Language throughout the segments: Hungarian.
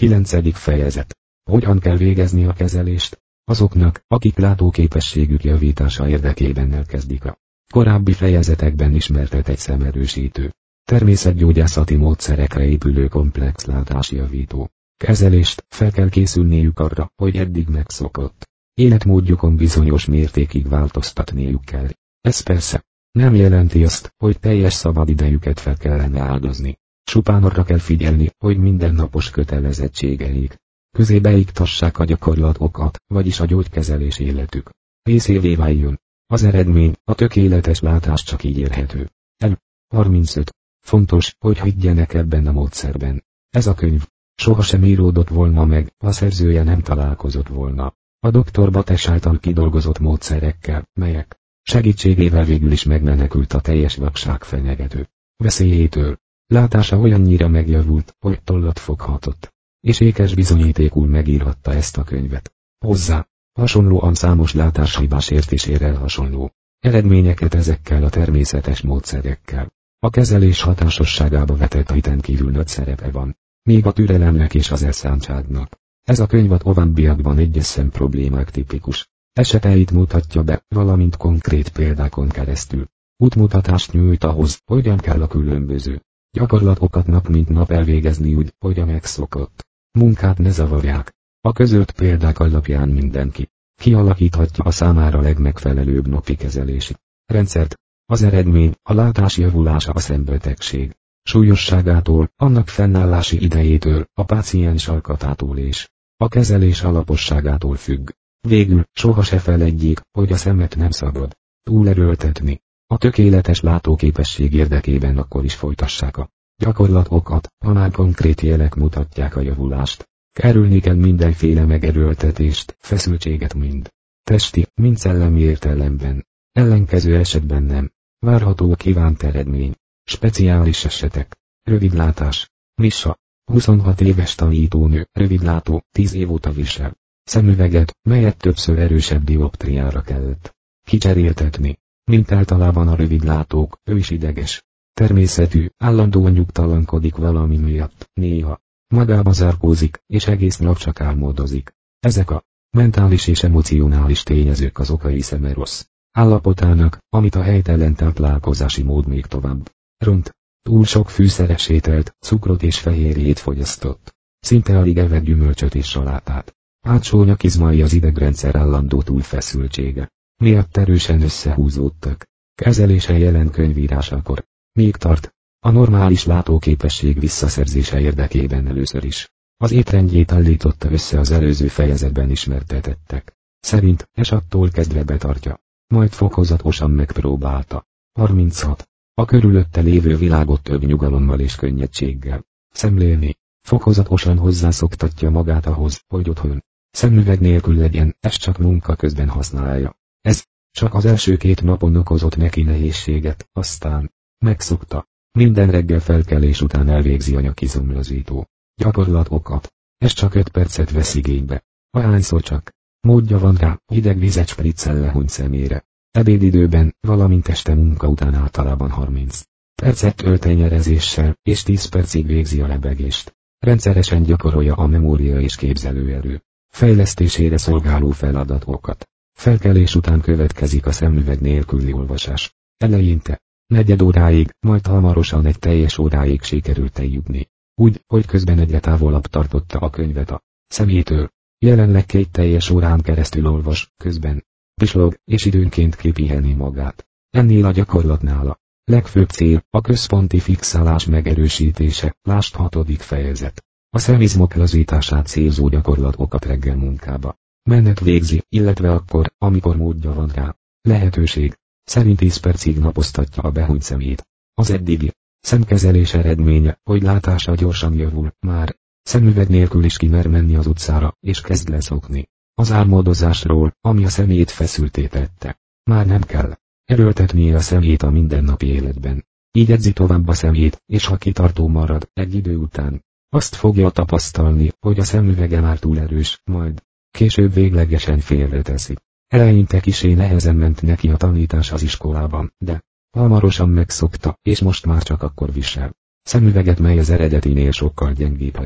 9. fejezet. Hogyan kell végezni a kezelést? Azoknak, akik látóképességük javítása érdekében elkezdik a korábbi fejezetekben ismertet egy szemerősítő, természetgyógyászati módszerekre épülő komplex látásjavító kezelést, fel kell készülniük arra, hogy eddig megszokott életmódjukon bizonyos mértékig változtatniuk kell. Ez persze nem jelenti azt, hogy teljes szabadidejüket fel kellene áldozni. Csupán arra kell figyelni, hogy mindennapos kötelezettségeik közé beiktassák a gyakorlatokat, vagyis a gyógykezelés életük részévé váljon. Az eredmény, a tökéletes látás csak így érhető el. 35. Fontos, hogy higgyenek ebben a módszerben. Ez a könyv sohasem íródott volna meg, ha szerzője nem találkozott volna a dr. Bates által kidolgozott módszerekkel, melyek segítségével végül is megmenekült a teljes vakság fenyegető veszélyétől. Látása olyannyira megjavult, hogy tollat foghatott, és ékes bizonyítékul megírhatta ezt a könyvet. Hozzá hasonlóan számos látáshibás értésére hasonló eredményeket ezekkel a természetes módszerekkel. A kezelés hatásosságába vetett hiten kívül nagy szerepe van, még a türelemnek és az elszántságnak. Ez a könyv a továbbiakban egyes szemproblémák tipikus eseteit mutatja be, valamint konkrét példákon keresztül útmutatást nyújt ahhoz, hogyan kell a különböző gyakorlatokat nap mint nap elvégezni úgy, hogy a megszokott munkát ne zavarják. A közölt példák alapján mindenki kialakíthatja a számára legmegfelelőbb napi kezelési rendszert. Az eredmény, a látás javulása a szembetegség súlyosságától, annak fennállási idejétől, a páciens alkatától és a kezelés alaposságától függ. Végül, soha se feledjék, hogy a szemet nem szabad túlerőltetni. A tökéletes látóképesség érdekében akkor is folytassák a gyakorlatokat, ha már konkrét jelek mutatják a javulást. Kerülni kell mindenféle megerőltetést, feszültséget mind testi, mind szellemi értelemben. Ellenkező esetben nem várható a kívánt eredmény. Speciális esetek. Rövidlátás. Missa. 26 éves tanítónő, rövidlátó, 10 év óta visel szemüveget, melyet többször erősebb dioptriára kellett kicseréltetni. Mint általában a rövidlátók, ő is ideges természetű, állandóan nyugtalankodik valami miatt, néha magába zárkózik, és egész nap csak álmodozik. Ezek a mentális és emocionális tényezők az okai szeme rossz állapotának, amit a helytelen táplálkozási mód még tovább ront. Túl sok fűszeres ételt, cukrot és fehérjét fogyasztott. Szinte alig evett gyümölcsöt és salátát. Hátsó nyakizmai az idegrendszer állandó túlfeszültsége miatt erősen összehúzódtak. Kezelése jelen könyvírásakor még tart. A normális látóképesség visszaszerzése érdekében először is az étrendjét állította össze az előző fejezetben ismertetettek szerint, és attól kezdve betartja. Majd fokozatosan megpróbálta. 36. A körülötte lévő világot több nyugalommal és könnyedséggel szemlélni. Fokozatosan hozzászoktatja magát ahhoz, hogy otthon szemüveg nélkül legyen, ezt csak munka közben használja. Ez csak az első 2 napon okozott neki nehézséget, aztán megszokta. Minden reggel felkelés után elvégzi a nyakizomlazító gyakorlatokat. Ez csak 5 percet vesz igénybe. Ahányszor csak módja van rá, hideg vizet spriccel lehúny szemére. Ebédidőben, valamint este munka után általában 30 percet tölt tenyerezéssel, és 10 percig végzi a lebegést. Rendszeresen gyakorolja a memória és képzelőerő fejlesztésére szolgáló feladatokat. Felkelés után következik a szemüveg nélküli olvasás. Eleinte negyed óráig, majd hamarosan egy teljes óráig sikerült eljutni. Úgy, hogy közben egyre távolabb tartotta a könyvet a szemétől. Jelenleg 2 teljes órán keresztül olvas, közben pislog, és időnként kipiheni magát. Ennél a gyakorlatnál a legfőbb cél a központi fixálás megerősítése, lásd 6. fejezet. A szemizmok lazítását célzó gyakorlatokat reggel munkába menet végzi, illetve akkor, amikor módja van rá. Lehetőség szerint 10 percig napoztatja a behúnyt szemét. Az eddigi szemkezelés eredménye, hogy látása gyorsan javul, már szemüveg nélkül is kimer menni az utcára, és kezd leszokni az álmodozásról, ami a szemét feszülté tette. Már nem kell erőltetnie a szemét a mindennapi életben. Így edzi tovább a szemét, és ha kitartó marad, egy idő után azt fogja tapasztalni, hogy a szemüvege már túl erős, majd később véglegesen félreteszi. Eleinte kissé nehezen ment neki a tanítás az iskolában, de hamarosan megszokta, és most már csak akkor visel szemüveget, mely az eredetinél sokkal gyengébb ez.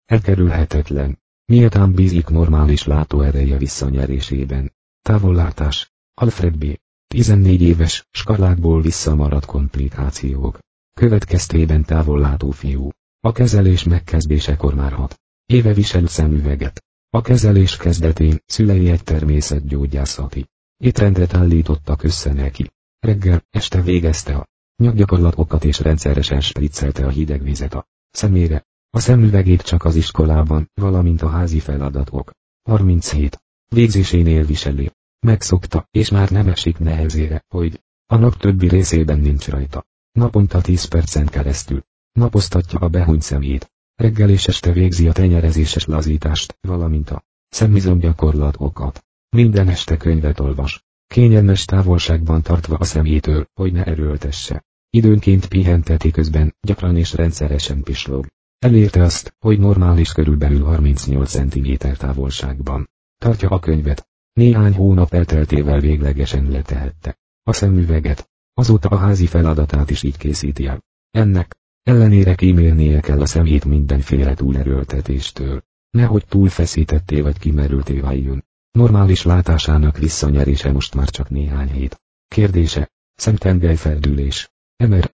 Elkerülhetetlen. Miután bízik normális látóereje visszanyerésében. Távollátás. Alfred B. 14 éves, skarlátból visszamaradt komplikációk. Következtében távollátó fiú. A kezelés megkezdésekor már 6 éve visel szemüveget. A kezelés kezdetén szülei egy természetgyógyászati étrendet állítottak össze neki. Reggel, este végezte a nyakgyakorlatokat és rendszeresen spriccelte a hideg vizet a szemére. A szemüvegét csak az iskolában, valamint a házi feladatok 37 végzésénél viseli. Megszokta, és már nem esik nehezére, hogy a nap többi részében nincs rajta. Naponta 10 percen keresztül napoztatja a behunyt szemét. Reggel és este végzi a tenyerezéses lazítást, valamint a szemizomgyakorlatokat. Minden este könyvet olvas. Kényelmes távolságban tartva a szemétől, hogy ne erőltesse. Időnként pihenteti közben, gyakran és rendszeresen pislog. Elérte azt, hogy normális körülbelül 38 cm távolságban tartja a könyvet. Néhány hónap elteltével véglegesen letehette a szemüveget. Azóta a házi feladatát is így készíti el. Ennek ellenére kímélnie kell a szemét mindenféle túlerőltetéstől. Nehogy túlfeszítetté vagy kimerülté váljon. Normális látásának visszanyerése most már csak néhány hét kérdése. Szemtengelyfeldülés. Emer.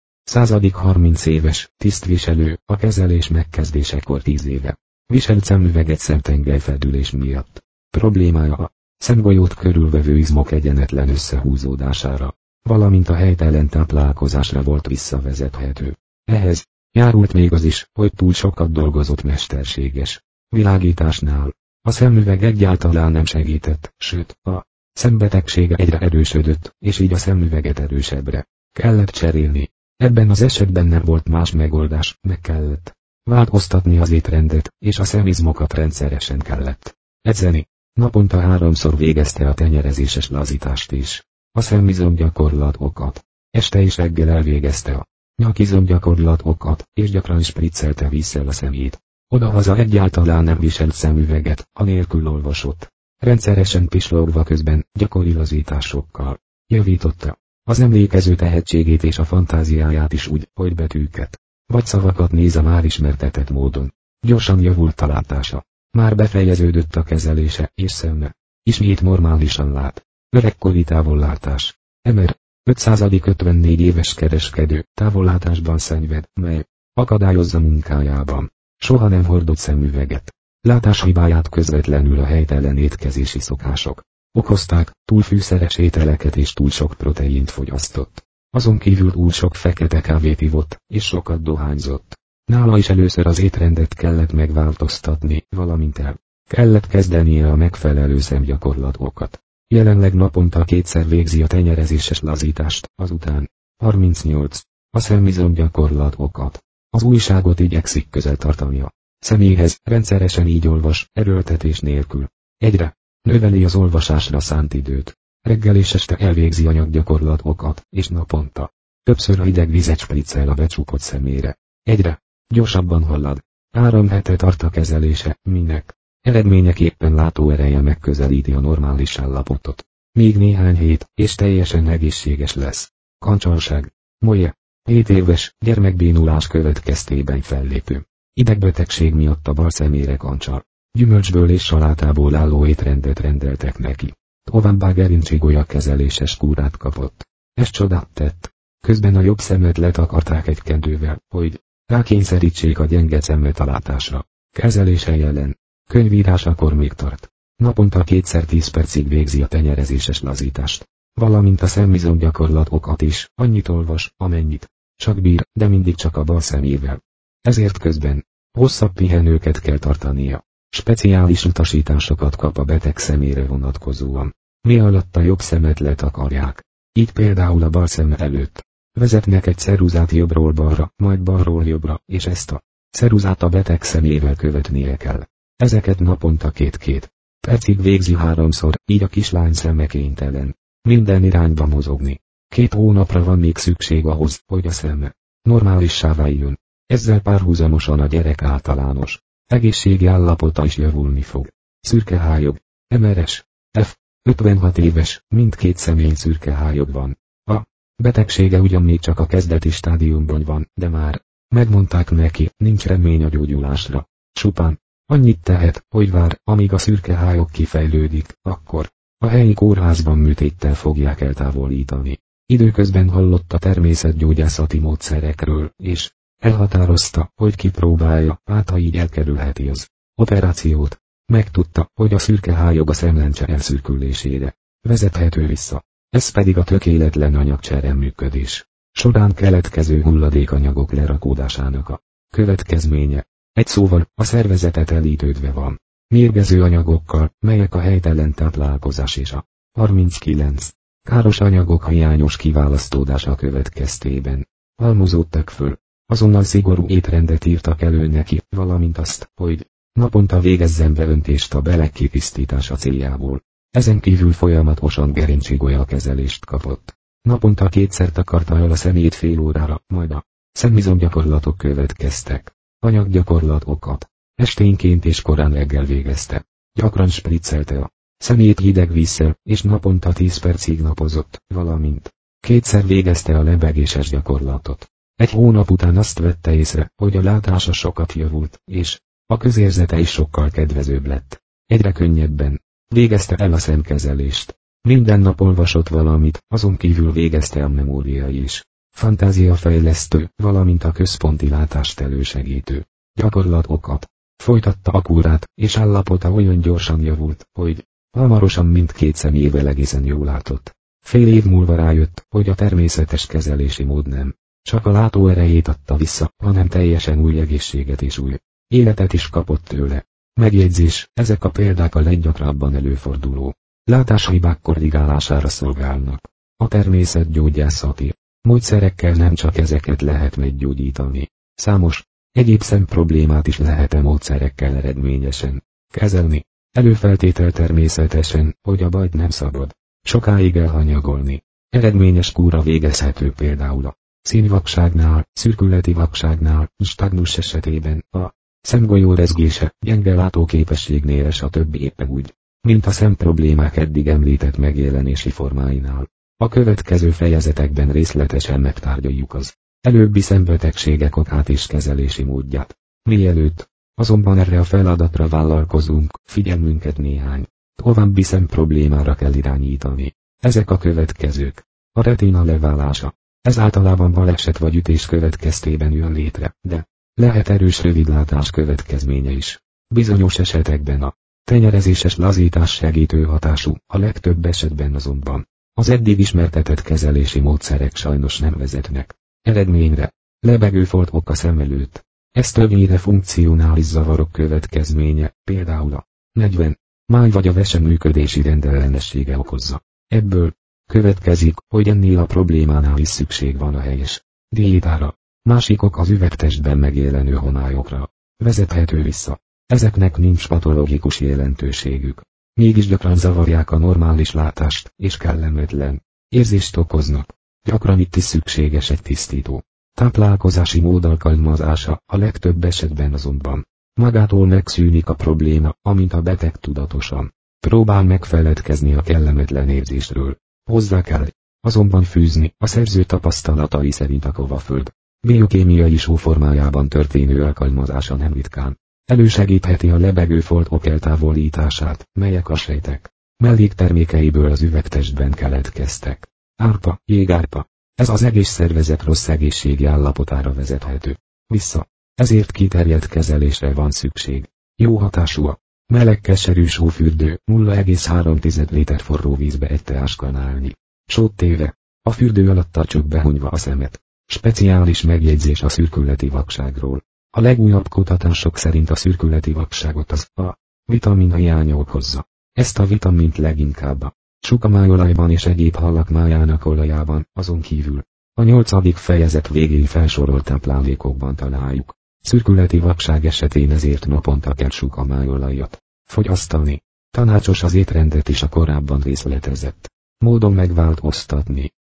30 éves, tisztviselő, a kezelés megkezdésekor 10 éve. Visel szemüveget szemtengelyfeldülés miatt. Problémája a szemgolyót körülvevő izmok egyenetlen összehúzódására, valamint a helytelen táplálkozásra volt visszavezethető. Ehhez járult még az is, hogy túl sokat dolgozott mesterséges világításnál. A szemüveg egyáltalán nem segített, sőt, a szembetegsége egyre erősödött, és így a szemüveget erősebbre kellett cserélni. Ebben az esetben nem volt más megoldás, meg kellett változtatni az étrendet, és a szemizmokat rendszeresen kellett edzeni. Naponta 3-szor végezte a tenyerezéses lazítást is. A szemizomgyakorlatokat. Este és reggel elvégezte a nyakizomgyakorlatokat, és gyakran spriccelte vízzel a szemét. Odahaza egyáltalán nem viselt szemüveget, anélkül olvasott. Rendszeresen pislogva közben, gyakori lazításokkal javította az emlékező tehetségét és a fantáziáját is úgy, hogy betűket vagy szavakat néz a már ismertetett módon. Gyorsan javult a látása. Már befejeződött a kezelése, és szeme ismét normálisan lát. Öregkori távollátás. Emer. 554 éves kereskedő, távollátásban szenved, mely akadályozza munkájában. Soha nem hordott szemüveget. Látáshibáját közvetlenül a helytelen étkezési szokások okozták, túl fűszeres ételeket és túl sok proteint fogyasztott. Azon kívül túl sok fekete kávét ivott, és sokat dohányzott. Nála is először az étrendet kellett megváltoztatni, valamint el kellett kezdenie a megfelelő szemgyakorlatokat. Jelenleg naponta 2-szer végzi a tenyerezéses lazítást, azután 38 a szemizomgyakorlatokat. Az újságot igyekszik közel tartania személyhez, rendszeresen így olvas, erőltetés nélkül. Egyre növeli az olvasásra szánt időt. Reggel és este elvégzi anyaggyakorlatokat, és naponta többször a hideg vizet spriccel a becsukott szemére. Egyre gyorsabban halad. 3 hete tart a kezelése, minek eredményeképpen látóereje megközelíti a normális állapotot. Még néhány hét, és teljesen egészséges lesz. Kancsalság. Moje. 7 éves, gyermekbénulás következtében fellépő idegbetegség miatt a bal szemére kancsal. Gyümölcsből és salátából álló étrendet rendeltek neki. Továbbá gerincsigolya kezeléses kúrát kapott. Ez csodát tett. Közben a jobb szemet letakarták egy kendővel, hogy rákényszerítsék a gyenge szemet a látásra. Kezelése jelen. Könyvírásakor még tart. Naponta 2-szer 10 percig végzi a tenyerezéses lazítást. Valamint a szemizomgyakorlatokat is, annyit olvas, amennyit csak bír, de mindig csak a bal szemével. Ezért közben hosszabb pihenőket kell tartania. Speciális utasításokat kap a beteg szemére vonatkozóan, mi alatt a jobb szemet letakarják. Így például a bal szem előtt vezetnek egy ceruzát jobbról balra, majd balról jobbra, és ezt a ceruzát a beteg szemével követnie kell. Ezeket naponta 2-2 percig végzi 3-szor, így a kislány szeme kénytelen minden irányba mozogni. 2 hónapra van még szükség ahhoz, hogy a szeme normálissá váljon. Ezzel párhuzamosan a gyerek általános egészségi állapota is javulni fog. Szürke hályog. MRS. F. 56 éves, mindkét személy szürke hályog van. A betegsége ugyan még csak a kezdeti stádiumban van, de már megmondták neki, nincs remény a gyógyulásra. Csupán Annyit tehet, hogy vár, amíg a szürke hályog kifejlődik, akkor a helyi kórházban műtéttel fogják eltávolítani. Időközben hallott a természetgyógyászati módszerekről, és elhatározta, hogy kipróbálja, ha így elkerülheti az operációt. Megtudta, hogy a szürke hályog a szemlencse elszürkülésére vezethető vissza. Ez pedig a tökéletlen anyagcsere működés során keletkező hulladékanyagok lerakódásának a következménye. Egy szóval, a szervezetet elítődve van mérgező anyagokkal, melyek a helytelen táplálkozás és a 39 káros anyagok hiányos kiválasztódása következtében halmozódtak föl. Azonnal szigorú étrendet írtak elő neki, valamint azt, hogy naponta végezzen beöntést a belek kitisztítása céljából. Ezen kívül folyamatosan gerincsigolya kezelést kapott. Naponta 2-szer takarta el a szemét fél órára, majd a szemizomgyakorlatok következtek. Anyaggyakorlatokat esténként és korán reggel végezte. Gyakran spriccelte a szemét hideg vízzel, és naponta 10 percig napozott, valamint 2-szer végezte a lebegéses gyakorlatot. Egy hónap után azt vette észre, hogy a látása sokat javult, és a közérzete is sokkal kedvezőbb lett. Egyre könnyebben végezte el a szemkezelést. Minden nap olvasott valamit, azon kívül végezte a memóriai is fantáziafejlesztő, valamint a központi látást elősegítő gyakorlatokat. Folytatta a kúrát, és állapota olyan gyorsan javult, hogy hamarosan mindkét szemével egészen jól látott. Fél év múlva rájött, hogy a természetes kezelési mód nem csak a látóerejét adta vissza, hanem teljesen új egészséget és új életet is kapott tőle. Megjegyzés, ezek a példák a leggyakrabban előforduló látáshibák korrigálására szolgálnak. A természetgyógyászati módszerekkel nem csak ezeket lehet meggyógyítani. Számos egyéb szemproblémát is lehet módszerekkel eredményesen kezelni. Előfeltétel természetesen, hogy a bajt nem szabad sokáig elhanyagolni. Eredményes kúra végezhető például a színvakságnál, szürkületi vakságnál, nistagmus esetében, a szemgolyó rezgése, gyenge látóképességnél és a többi éppen úgy, mint a szemproblémák eddig említett megjelenési formáinál. A következő fejezetekben részletesen megtárgyaljuk az előbbi szembetegségek okát és kezelési módját. Mielőtt azonban erre a feladatra vállalkozunk, figyelmünket néhány további szemproblémára kell irányítani. Ezek a következők. A retina leválása. Ez általában baleset vagy ütés következtében jön létre, de lehet erős rövidlátás következménye is. Bizonyos esetekben a tenyerezéses lazítás segítő hatású, a legtöbb esetben azonban az eddig ismertetett kezelési módszerek sajnos nem vezetnek eredményre. Lebegőfoltok a szem előtt. Ez többnyire funkcionális zavarok következménye, például a 40 máj vagy a vese működési rendellenessége okozza. Ebből következik, hogy ennél a problémánál is szükség van a helyes diétára. Másik ok az üvegtestben megjelenő homályokra vezethető vissza. Ezeknek nincs patológikus jelentőségük. Mégis gyakran zavarják a normális látást, és kellemetlen érzést okoznak. Gyakran itt is szükséges egy tisztító táplálkozási mód alkalmazása, a legtöbb esetben azonban magától megszűnik a probléma, amint a beteg tudatosan próbál megfeledkezni a kellemetlen érzésről. Hozzá kell azonban fűzni a szerző tapasztalatai szerint a kovaföld biokémiai só formájában történő alkalmazása nem ritkán elősegítheti a lebegőfoltok eltávolítását, melyek a sejtek melléktermékeiből az üvegtestben keletkeztek. Árpa, jégárpa. Ez az egész szervezet rossz egészségi állapotára vezethető vissza. Ezért kiterjedt kezelésre van szükség. Jó hatású a meleg keserű sófürdő, 0,3 liter forró vízbe egy teáskanálnyi sót téve, a fürdő alatt tartsuk behunyva a szemet. Speciális megjegyzés a szürkületi vakságról. A legújabb kutatások szerint a szürkületi vakságot az A vitamin hiánya okozza. Ezt a vitamint leginkább a sukamájolajban és egyéb hallak májának olajában, azon kívül a 8. fejezet végén felsorolt táplálékokban találjuk. Szürkületi vakság esetén ezért naponta kell sukamájolajat fogyasztani. Tanácsos az étrendet is a korábban részletezett módon megváltoztatni.